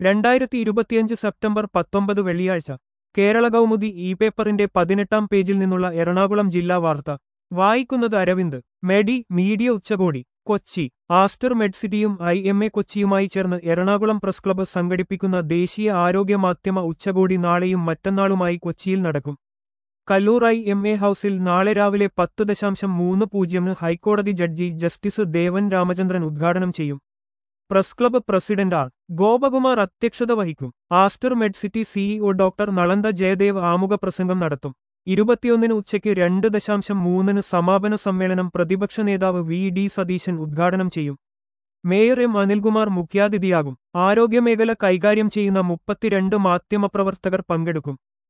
2025 September 19 വെള്ളിയാഴ്ച Kerala Kaumudi E പേപ്പറിന്റെ 18-ാം പേജിൽ നിന്നുള്ള എറണാകുളം ജില്ലാ വാർത്ത വായിക്കുന്നത് അരവിന്ദ്. മീഡിയ ഉച്ചകോടി കൊച്ചി. ആസ്റ്റർ മെഡ്സിറ്റിയും IMA കൊച്ചിയുമായി ചേർന്ന് എറണാകുളം പ്രസ് ക്ലബ്ബ് സംഘടിപ്പിക്കുന്ന ദേശീയ ആരോഗ്യ മാധ്യമ ഉച്ചകോടി നാളെയും മറ്റന്നാളുമായി കൊച്ചിയിൽ നടക്കും. കല്ലൂർ IMA ഹൌസിൽ നാളെ രാവിലെ 10:30 ഹൈക്കോടതി ജഡ്ജി ജസ്റ്റിസ് ദേവൻ രാമചന്ദ്രൻ ഉദ്ഘാടനം ചെയ്യും. Press club president R. Gopakumar അധ്യക്ഷത വഹിക്കും. Aster Medcity CEO doctor Nalanda Jayadev ആമുഖ പ്രസംഗം നടത്തും. 21 ഉച്ചയ്ക്ക് 2:30 സമാപന സമ്മേളനം പ്രതിപക്ഷ നേതാവ് VD സതീശൻ ഉദ്ഘാടനം ചെയ്യും. Mayor M. അനിൽകുമാർ മുഖ്യാതിഥിയാകും. ആരോഗ്യമേഖല കൈകാര്യം ചെയ്യുന്ന 32 മാധ്യമപ്രവർത്തകർ പങ്കെടുക്കും.